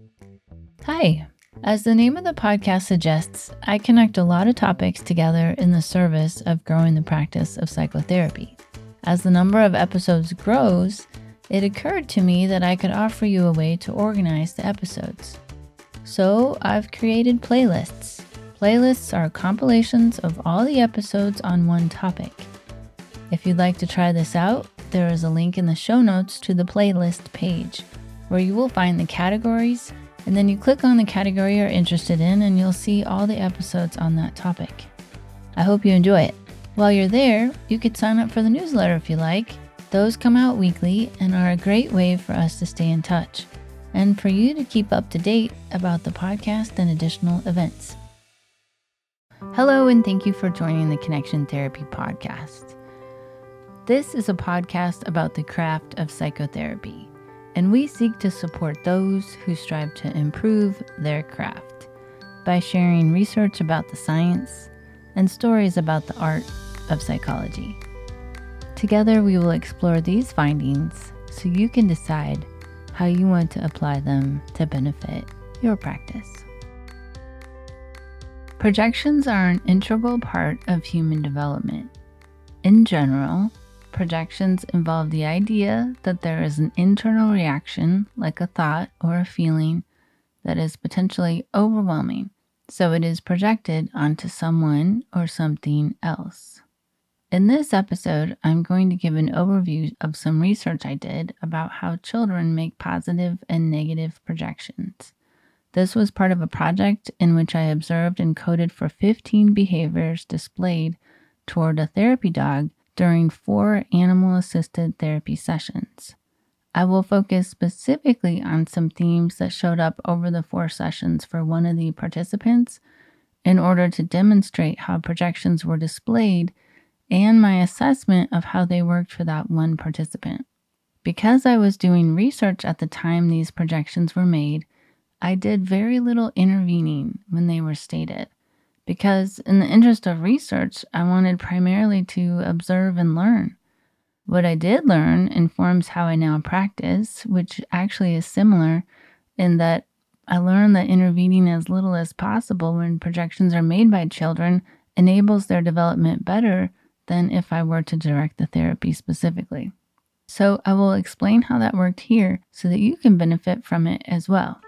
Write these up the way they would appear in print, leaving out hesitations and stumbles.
Hi. As the name of the podcast suggests, I connect a lot of topics together in the service of growing the practice of psychotherapy. As the number of episodes grows, it occurred to me that I could offer you a way to organize the episodes. So I've created playlists. Playlists are compilations of all the episodes on one topic. If you'd like to try this out, there is a link in the show notes to the playlist page, where you will find the categories, and then you click on the category you're interested in and you'll see all the episodes on that topic. I hope you enjoy it. While you're there, you could sign up for the newsletter if you like. Those come out weekly and are a great way for us to stay in touch, and for you to keep up to date about the podcast and additional events. Hello, and thank you for joining the Connection Therapy Podcast. This is a podcast about the craft of psychotherapy, and we seek to support those who strive to improve their craft by sharing research about the science and stories about the art of psychology. Together, we will explore these findings so you can decide how you want to apply them to benefit your practice. Projections are an integral part of human development. In general, projections involve the idea that there is an internal reaction, like a thought or a feeling, that is potentially overwhelming, so it is projected onto someone or something else. In this episode, I'm going to give an overview of some research I did about how children make positive and negative projections. This was part of a project in which I observed and coded for 15 behaviors displayed toward a therapy dog during 4 animal-assisted therapy sessions. I will focus specifically on some themes that showed up over the 4 sessions for one of the participants in order to demonstrate how projections were displayed and my assessment of how they worked for that one participant. Because I was doing research at the time these projections were made, I did very little intervening when they were stated, because in the interest of research, I wanted primarily to observe and learn. What I did learn informs how I now practice, which actually is similar in that I learned that intervening as little as possible when projections are made by children enables their development better than if I were to direct the therapy specifically. So I will explain how that worked here so that you can benefit from it as well.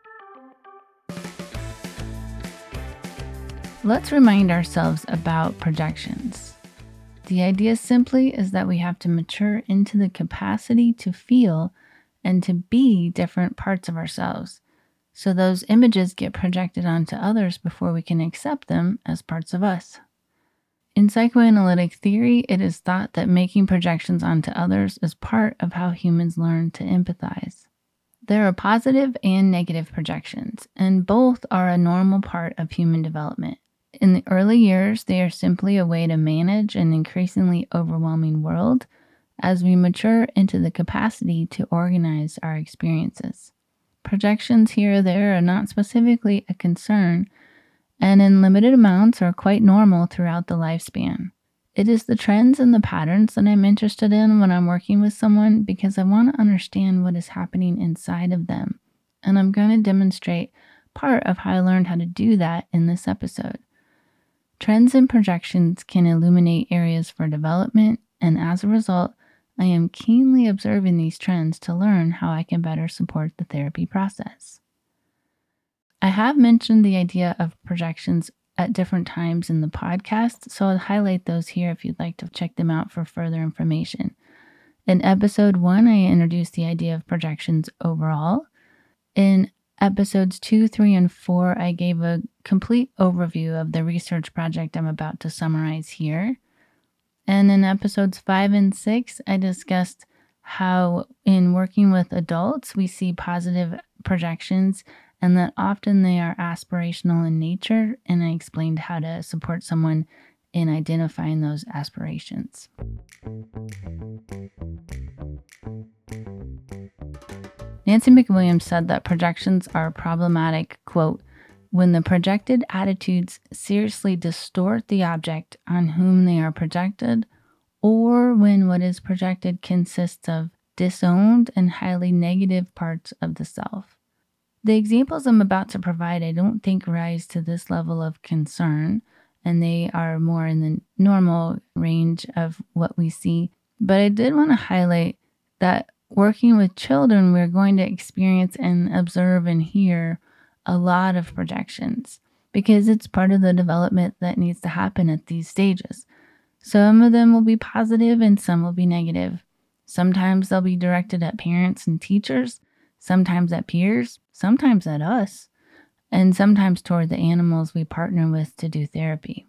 Let's remind ourselves about projections. The idea simply is that we have to mature into the capacity to feel and to be different parts of ourselves, so those images get projected onto others before we can accept them as parts of us. In psychoanalytic theory, it is thought that making projections onto others is part of how humans learn to empathize. There are positive and negative projections, and both are a normal part of human development. In the early years, they are simply a way to manage an increasingly overwhelming world as we mature into the capacity to organize our experiences. Projections here or there are not specifically a concern, and in limited amounts are quite normal throughout the lifespan. It is the trends and the patterns that I'm interested in when I'm working with someone because I want to understand what is happening inside of them, and I'm going to demonstrate part of how I learned how to do that in this episode. Trends and projections can illuminate areas for development, and as a result, I am keenly observing these trends to learn how I can better support the therapy process. I have mentioned the idea of projections at different times in the podcast, so I'll highlight those here if you'd like to check them out for further information. In episode 1, I introduced the idea of projections overall. In episodes 2, 3, and 4, I gave a complete overview of the research project I'm about to summarize here. And in episodes 5 and 6, I discussed how in working with adults, we see positive projections and that often they are aspirational in nature, and I explained how to support someone in identifying those aspirations. Nancy McWilliams said that projections are problematic, quote, when the projected attitudes seriously distort the object on whom they are projected, or when what is projected consists of disowned and highly negative parts of the self. The examples I'm about to provide, I don't think rise to this level of concern, and they are more in the normal range of what we see. But I did want to highlight that working with children, we're going to experience and observe and hear a lot of projections because it's part of the development that needs to happen at these stages. Some of them will be positive and some will be negative. Sometimes they'll be directed at parents and teachers, sometimes at peers, sometimes at us, and sometimes toward the animals we partner with to do therapy.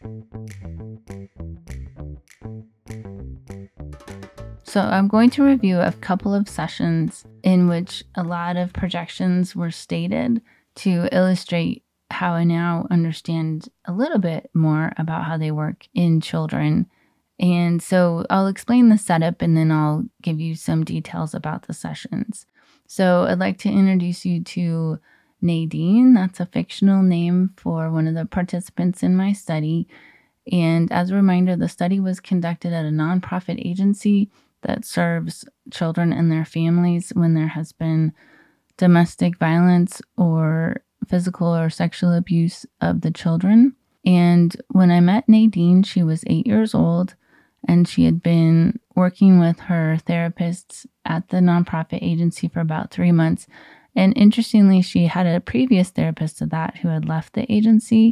So I'm going to review a couple of sessions in which a lot of projections were stated to illustrate how I now understand a little bit more about how they work in children. And so I'll explain the setup and then I'll give you some details about the sessions. So I'd like to introduce you to Nadine. That's a fictional name for one of the participants in my study. And as a reminder, the study was conducted at a nonprofit agency that serves children and their families when there has been domestic violence or physical or sexual abuse of the children. And when I met Nadine, she was 8 years old and she had been working with her therapists at the nonprofit agency for about 3 months. And interestingly, she had a previous therapist to that who had left the agency.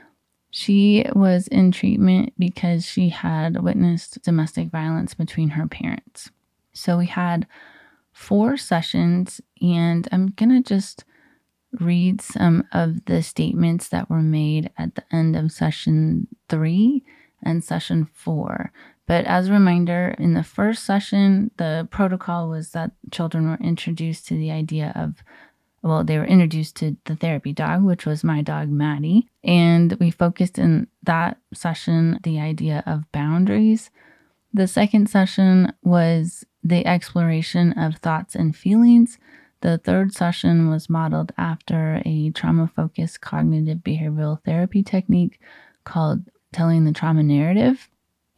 She was in treatment because she had witnessed domestic violence between her parents. So we had 4 sessions, and I'm going to just read some of the statements that were made at the end of session 3 and session 4. But as a reminder, in the first session, the protocol was that children were introduced to the idea of they were introduced to the therapy dog, which was my dog, Maddie. And we focused in that session the idea of boundaries. The second session was the exploration of thoughts and feelings. The third session was modeled after a trauma-focused cognitive behavioral therapy technique called telling the trauma narrative.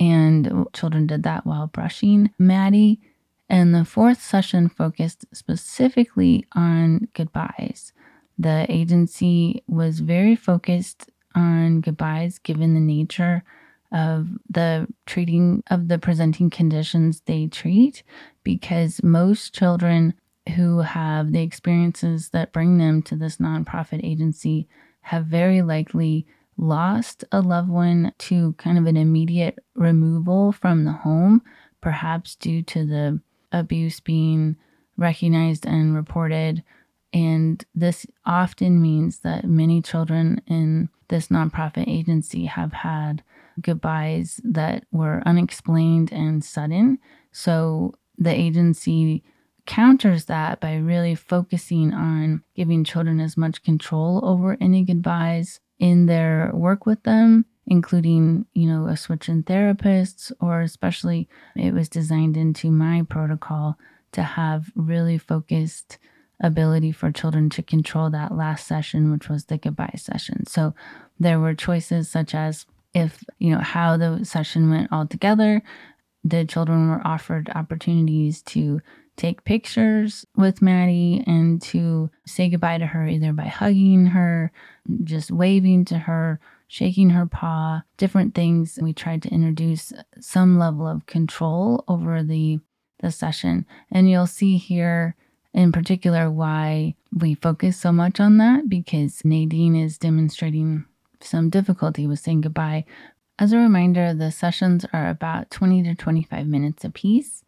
And children did that while brushing Maddie. And the fourth session focused specifically on goodbyes. The agency was very focused on goodbyes given the nature of the treating of the presenting conditions they treat, because most children who have the experiences that bring them to this nonprofit agency have very likely lost a loved one to kind of an immediate removal from the home, perhaps due to the abuse being recognized and reported. And this often means that many children in this nonprofit agency have had goodbyes that were unexplained and sudden. So the agency counters that by really focusing on giving children as much control over any goodbyes in their work with them, including, a switch in therapists, or especially it was designed into my protocol to have really focused ability for children to control that last session, which was the goodbye session. So there were choices such as if, how the session went all together. The children were offered opportunities to take pictures with Maddie and to say goodbye to her either by hugging her, just waving to her, shaking her paw, different things. We tried to introduce some level of control over the session. And you'll see here in particular why we focus so much on that, because Nadine is demonstrating some difficulty with saying goodbye. As a reminder, the sessions are about 20 to 25 minutes apiece,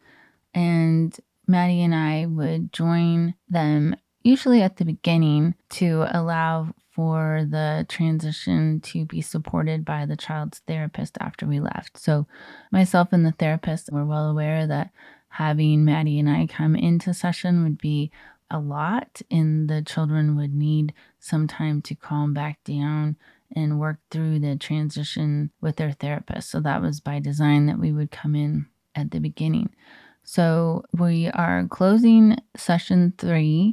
and Maddie and I would join them usually at the beginning to allow for the transition to be supported by the child's therapist after we left. So myself and the therapist were well aware that having Maddie and I come into session would be a lot, and the children would need some time to calm back down and work through the transition with their therapist. So that was by design that we would come in at the beginning. So we are closing session 3,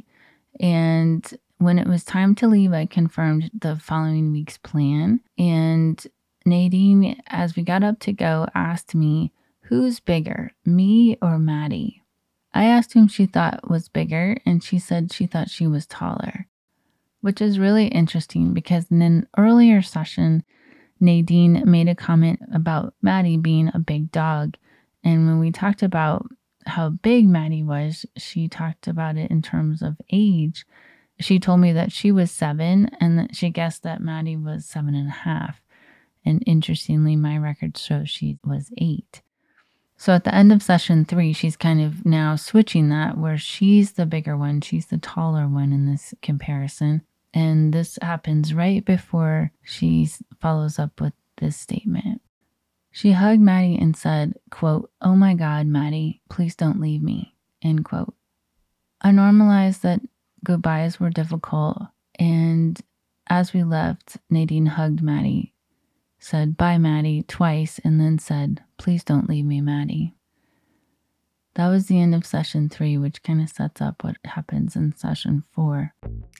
and when it was time to leave, I confirmed the following week's plan. And Nadine, as we got up to go, asked me, who's bigger, me or Maddie? I asked whom she thought was bigger, and she said she thought she was taller. which is really interesting because in an earlier session, Nadine made a comment about Maddie being a big dog. And when we talked about how big Maddie was, she talked about it in terms of age. She told me that she was 7 and that she guessed that Maddie was 7.5. And interestingly, my record shows she was 8. So at the end of session 3, she's kind of now switching that where she's the bigger one. She's the taller one in this comparison. And this happens right before she follows up with this statement. She hugged Maddie and said, quote, "Oh my God, Maddie, please don't leave me," end quote. I normalized that goodbyes were difficult. And as we left, Nadine hugged Maddie, said, "Bye, Maddie," twice, and then said, "Please don't leave me, Maddie." That was the end of session 3, which kind of sets up what happens in session 4.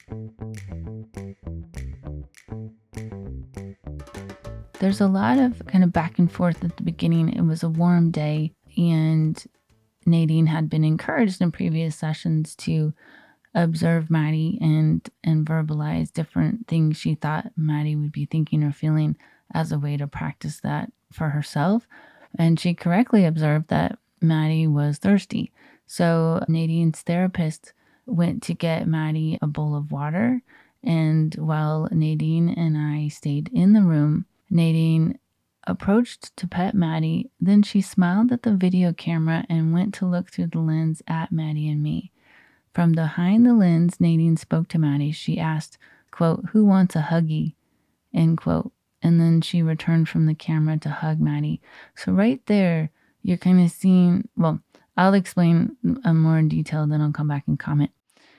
There's a lot of kind of back and forth at the beginning. It was a warm day, and Nadine had been encouraged in previous sessions to observe Maddie and verbalize different things she thought Maddie would be thinking or feeling as a way to practice that for herself. And she correctly observed that Maddie was thirsty. So Nadine's therapist went to get Maddie a bowl of water. And while Nadine and I stayed in the room, Nadine approached to pet Maddie. Then she smiled at the video camera and went to look through the lens at Maddie and me. From behind the lens, Nadine spoke to Maddie. She asked, quote, "Who wants a huggy?" end quote. And then she returned from the camera to hug Maddie. So right there, you're kind of seeing, well, I'll explain more in detail, then I'll come back and comment.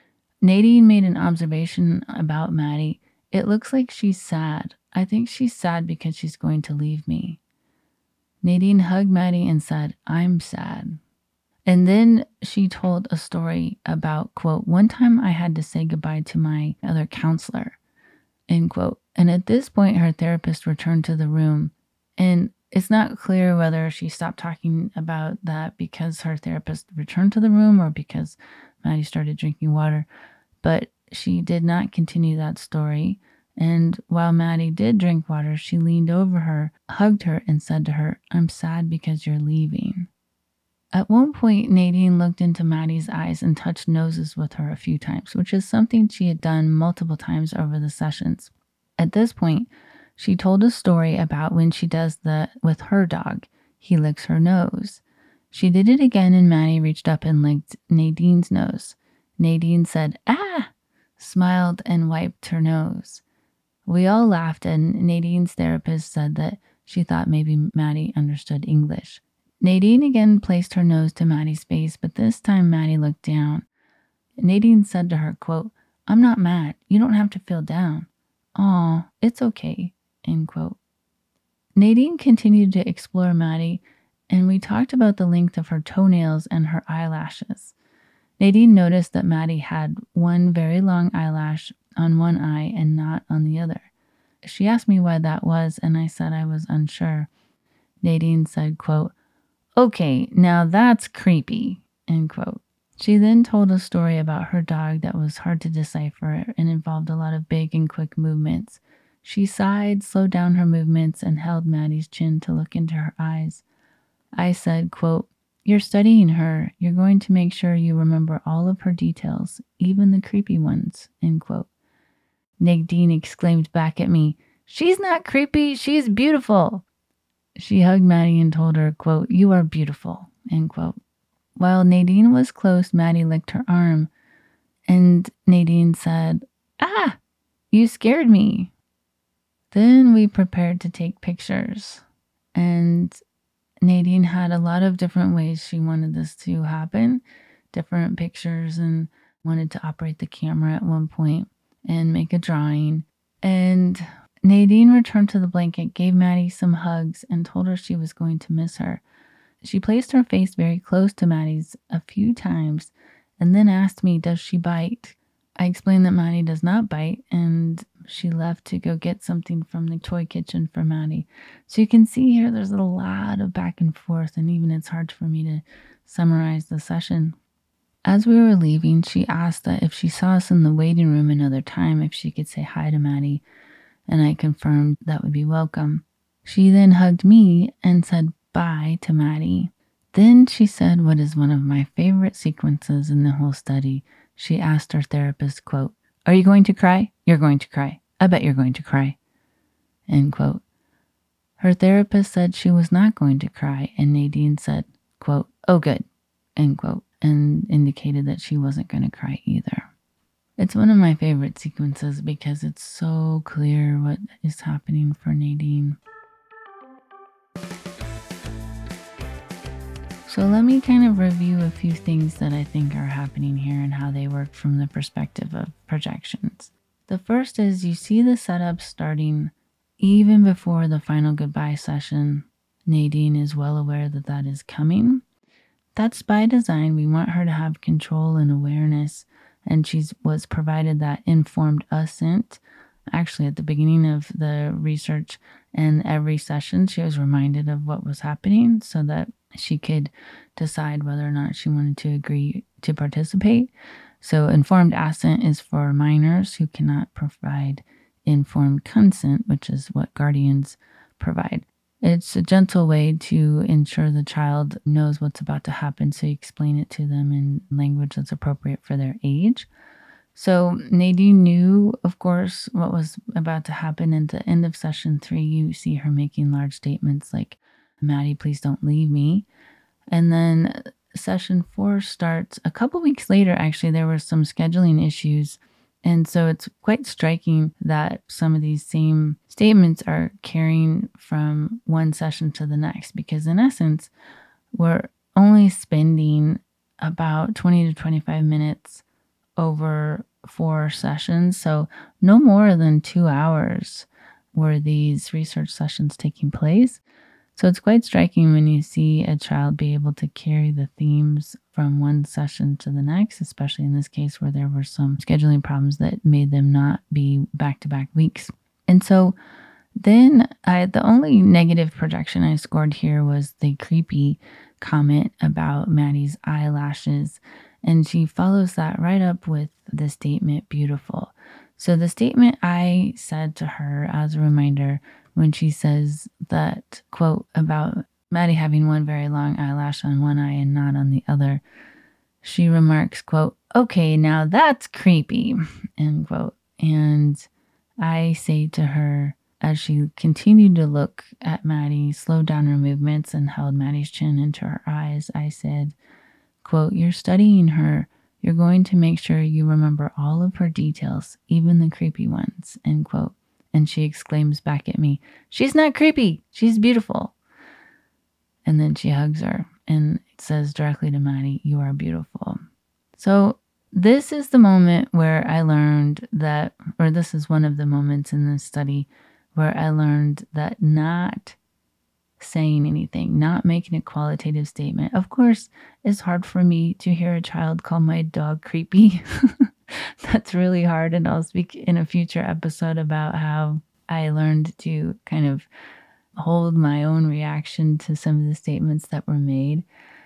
Nadine made an observation about Maddie. It looks like she's sad. I think she's sad because she's going to leave me. Nadine hugged Maddie and said, "I'm sad." And then she told a story about, quote, "One time I had to say goodbye to my other counselor," end quote. And at this point, her therapist returned to the room. And it's not clear whether she stopped talking about that because her therapist returned to the room or because Maddie started drinking water. But she did not continue that story. And while Maddie did drink water, she leaned over her, hugged her, and said to her, "I'm sad because you're leaving." At one point, Nadine looked into Maddie's eyes and touched noses with her a few times, which is something she had done multiple times over the sessions. At this point, she told a story about when she does that with her dog. He licks her nose. She did it again and Maddie reached up and licked Nadine's nose. Nadine said, "Ah!" smiled and wiped her nose. We all laughed and Nadine's therapist said that she thought maybe Maddie understood English. Nadine again placed her nose to Maddie's face, but this time Maddie looked down. Nadine said to her, quote, "I'm not mad. You don't have to feel down." "Aw, it's okay," end quote. Nadine continued to explore Maddie, and we talked about the length of her toenails and her eyelashes. Nadine noticed that Maddie had one very long eyelash on one eye and not on the other. She asked me why that was, and I said I was unsure. Nadine said, quote, "Okay, now that's creepy," end quote. She then told a story about her dog that was hard to decipher and involved a lot of big and quick movements. She sighed, slowed down her movements, and held Maddie's chin to look into her eyes. I said, quote, "You're studying her. You're going to make sure you remember all of her details, even the creepy ones," end quote. Nadine exclaimed back at me, "She's not creepy. She's beautiful." She hugged Maddie and told her, quote, "You are beautiful," end quote. While Nadine was close, Maddie licked her arm, and Nadine said, "Ah, you scared me." Then we prepared to take pictures, and Nadine had a lot of different ways she wanted this to happen, different pictures, and wanted to operate the camera at one point and make a drawing. And Nadine returned to the blanket, gave Maddie some hugs, and told her she was going to miss her. She placed her face very close to Maddie's a few times and then asked me, "Does she bite?" I explained that Maddie does not bite, and she left to go get something from the toy kitchen for Maddie. So you can see here there's a lot of back and forth, and even it's hard for me to summarize the session. As we were leaving, she asked that if she saw us in the waiting room another time, if she could say hi to Maddie, and I confirmed that would be welcome. She then hugged me and said bye to Maddie. Then she said what is one of my favorite sequences in the whole study. She asked her therapist, quote, "Are you going to cry? You're going to cry. I bet you're going to cry." End quote. Her therapist said she was not going to cry, and Nadine said, quote, "Oh, good," end quote, and indicated that she wasn't going to cry either. It's one of my favorite sequences because it's so clear what is happening for Nadine. So let me kind of review a few things that I think are happening here and how they work from the perspective of projections. The first is you see the setup starting even before the final goodbye session. Nadine is well aware that that is coming. That's by design. We want her to have control and awareness, and she was provided that informed assent. Actually, at the beginning of the research and every session, she was reminded of what was happening so that she could decide whether or not she wanted to agree to participate. So informed assent is for minors who cannot provide informed consent, which is what guardians provide. It's a gentle way to ensure the child knows what's about to happen, so you explain it to them in language that's appropriate for their age. So Nadine knew, of course, what was about to happen. At the end of session 3, you see her making large statements like, "Maddie, please don't leave me." And then session 4 starts a couple weeks later. Actually, there were some scheduling issues. And so it's quite striking that some of these same statements are carrying from one session to the next, because in essence, we're only spending about 20 to 25 minutes over 4 sessions. So no more than 2 hours were these research sessions taking place. So it's quite striking when you see a child be able to carry the themes from one session to the next, especially in this case where there were some scheduling problems that made them not be back-to-back weeks. And so then the only negative projection I scored here was the creepy comment about Maddie's eyelashes. And she follows that right up with the statement, "beautiful." So the statement I said to her as a reminder when she says that quote about Maddie having one very long eyelash on one eye and not on the other, she remarks, quote, "Okay, now that's creepy," end quote. And I say to her, as she continued to look at Maddie, slowed down her movements and held Maddie's chin into her eyes, I said, quote, "You're studying her. You're going to make sure you remember all of her details, even the creepy ones," end quote. And she exclaims back at me, "She's not creepy. She's beautiful." And then she hugs her and says directly to Maddie, "You are beautiful." So this is the moment where I learned that, or this is one of the moments in this study where I learned that not saying anything, not making a qualitative statement. Of course, it's hard for me to hear a child call my dog creepy. That's really hard. And I'll speak in a future episode about how I learned to kind of hold my own reaction to some of the statements that were made.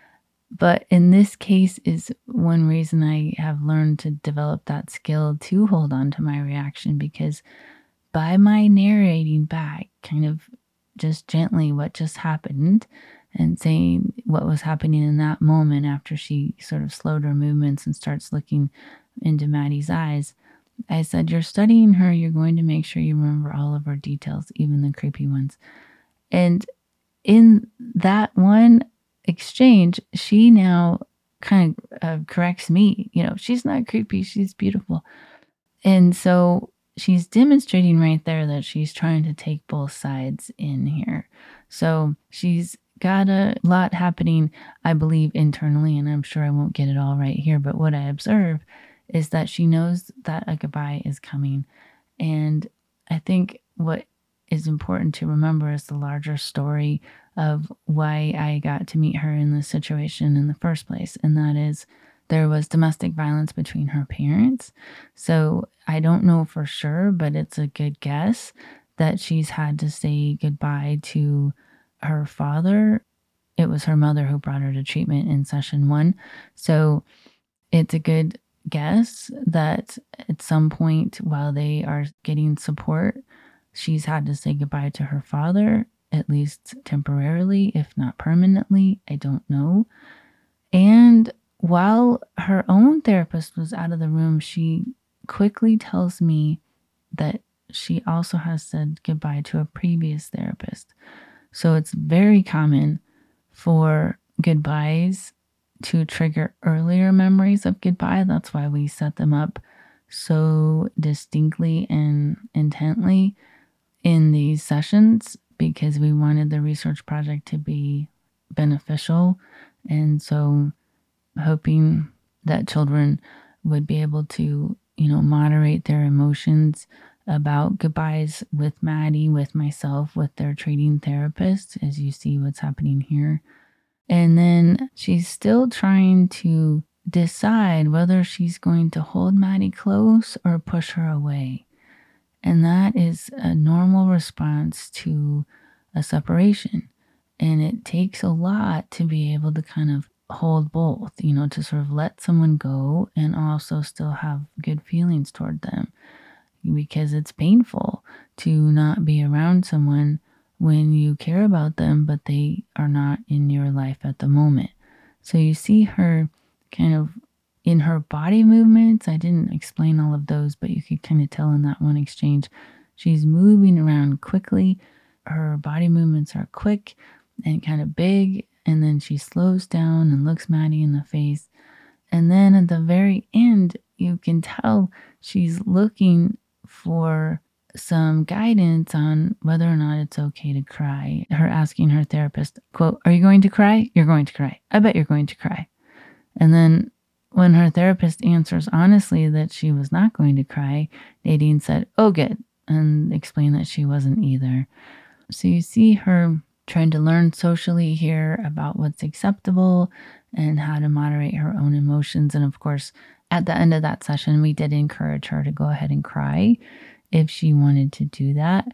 But in this case is one reason I have learned to develop that skill to hold on to my reaction, because by my narrating back kind of just gently what just happened and saying what was happening in that moment after she sort of slowed her movements and starts looking into Maddie's eyes, I said, "You're studying her. You're going to make sure you remember all of her details, even the creepy ones." And in that one exchange, she now kind of corrects me. She's not creepy. She's beautiful. And so she's demonstrating right there that she's trying to take both sides in here. So she's got a lot happening, I believe, internally, and I'm sure I won't get it all right here. But what I observe is that she knows that a goodbye is coming. And I think what is important to remember is the larger story of why I got to meet her in this situation in the first place. And that is, there was domestic violence between her parents. So I don't know for sure, but it's a good guess that she's had to say goodbye to her father. It was her mother who brought her to treatment in session 1. So it's a good guess that at some point while they are getting support, she's had to say goodbye to her father, at least temporarily, if not permanently. I don't know. And while her own therapist was out of the room, she quickly tells me that she also has said goodbye to a previous therapist. So it's very common for goodbyes to trigger earlier memories of goodbye. That's why we set them up so distinctly and intently in these sessions, because we wanted the research project to be beneficial. And so hoping that children would be able to, moderate their emotions about goodbyes with Maddie, with myself, with their treating therapist, as you see what's happening here. And then she's still trying to decide whether she's going to hold Maddie close or push her away. And that is a normal response to a separation. And it takes a lot to be able to kind of hold both, to sort of let someone go and also still have good feelings toward them, because it's painful to not be around someone when you care about them, but they are not in your life at the moment. So you see her kind of in her body movements. I didn't explain all of those, but you could kind of tell in that one exchange, she's moving around quickly. Her body movements are quick and kind of big. And then she slows down and looks Maddie in the face. And then at the very end, you can tell she's looking for some guidance on whether or not it's okay to cry. Her asking her therapist, quote, "Are you going to cry? You're going to cry. I bet you're going to cry." And then when her therapist answers honestly that she was not going to cry, Nadine said, "Oh, good," and explained that she wasn't either. So you see her trying to learn socially here about what's acceptable and how to moderate her own emotions. And of course, at the end of that session, we did encourage her to go ahead and cry if she wanted to do that.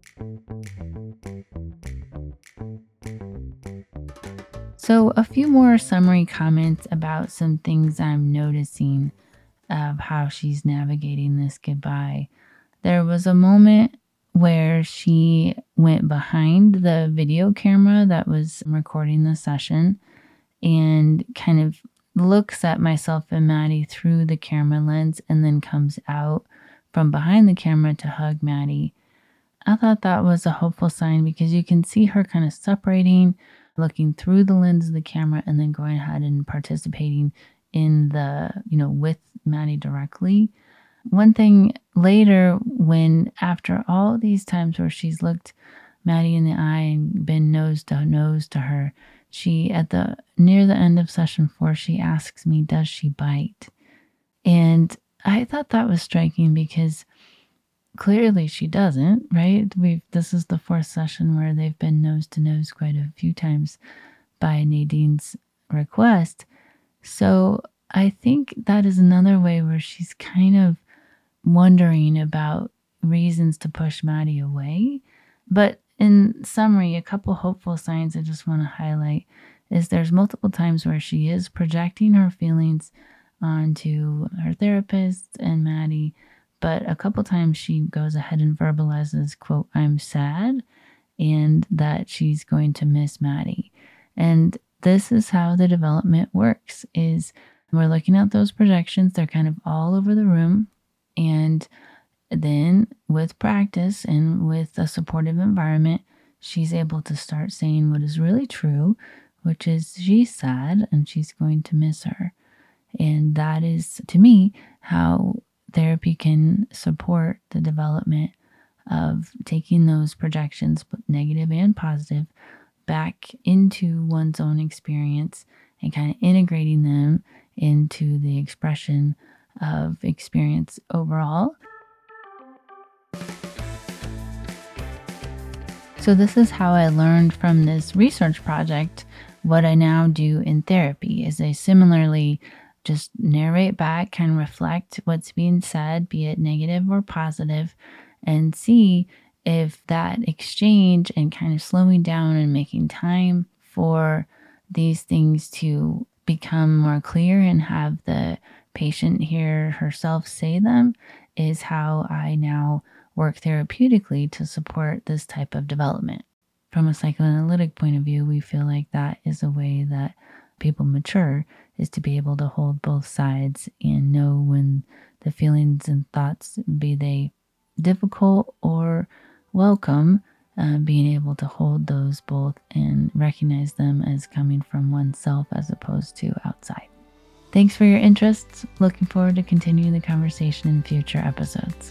So a few more summary comments about some things I'm noticing of how she's navigating this goodbye. There was a moment where she went behind the video camera that was recording the session and kind of looks at myself and Maddie through the camera lens and then comes out from behind the camera to hug Maddie. I thought that was a hopeful sign because you can see her kind of separating, looking through the lens of the camera, and then going ahead and participating in the, with Maddie directly. One thing later, when after all these times where she's looked Maddie in the eye and been nose to her, she near the end of session 4, she asks me, "Does she bite?" And I thought that was striking because clearly she doesn't, right? This is the 4th session where they've been nose to nose quite a few times by Nadine's request. So I think that is another way where she's kind of wondering about reasons to push Maddie away. But in summary, a couple hopeful signs I just want to highlight is there's multiple times where she is projecting her feelings onto her therapist and Maddie, but a couple times she goes ahead and verbalizes, quote, "I'm sad," and that she's going to miss Maddie. And this is how the development works, is we're looking at those projections. They're kind of all over the room. And then with practice and with a supportive environment, she's able to start saying what is really true, which is she's sad and she's going to miss her. And that is, to me, how therapy can support the development of taking those projections, both negative and positive, back into one's own experience and kind of integrating them into the expression of experience overall. So this is how I learned from this research project what I now do in therapy is I similarly just narrate back, kind of reflect what's being said, be it negative or positive, and see if that exchange and kind of slowing down and making time for these things to become more clear and have the patient hear herself say them is how I now work therapeutically to support this type of development. From a psychoanalytic point of view, we feel like that is a way that people mature, is to be able to hold both sides and know when the feelings and thoughts, be they difficult or welcome, being able to hold those both and recognize them as coming from oneself as opposed to outside. Thanks for your interest. Looking forward to continuing the conversation in future episodes.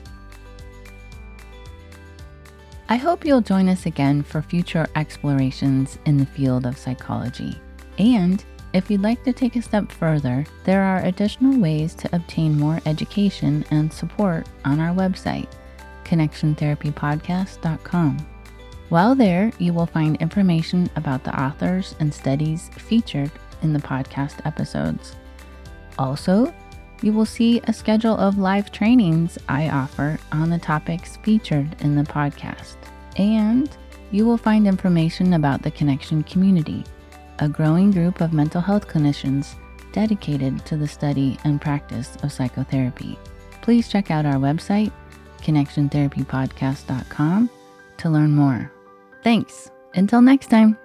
I hope you'll join us again for future explorations in the field of psychology. And if you'd like to take a step further, there are additional ways to obtain more education and support on our website, connectiontherapypodcast.com. While there, you will find information about the authors and studies featured in the podcast episodes. Also, you will see a schedule of live trainings I offer on the topics featured in the podcast. And you will find information about the Connection community, a growing group of mental health clinicians dedicated to the study and practice of psychotherapy. Please check out our website, connectiontherapypodcast.com, to learn more. Thanks. Until next time.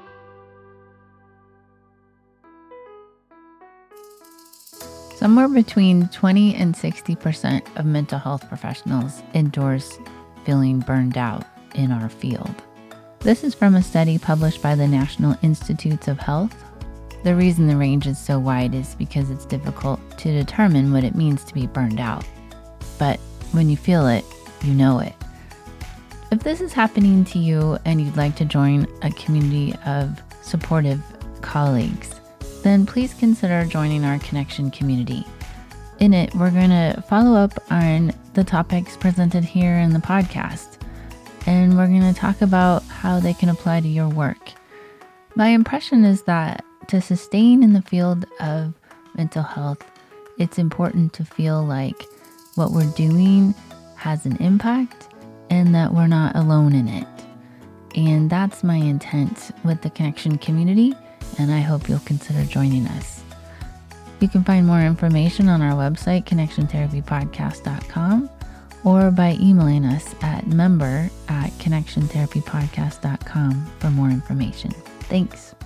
Somewhere between 20 and 60% of mental health professionals endorse feeling burned out in our field. This is from a study published by the National Institutes of Health. The reason the range is so wide is because it's difficult to determine what it means to be burned out. But when you feel it, you know it. If this is happening to you and you'd like to join a community of supportive colleagues, then please consider joining our Connection community. In it, we're going to follow up on the topics presented here in the podcast, and we're going to talk about how they can apply to your work. My impression is that to sustain in the field of mental health, it's important to feel like what we're doing has an impact and that we're not alone in it. And that's my intent with the Connection community, and I hope you'll consider joining us. You can find more information on our website, connectiontherapypodcast.com, or by emailing us at member@connectiontherapypodcast.com for more information. Thanks.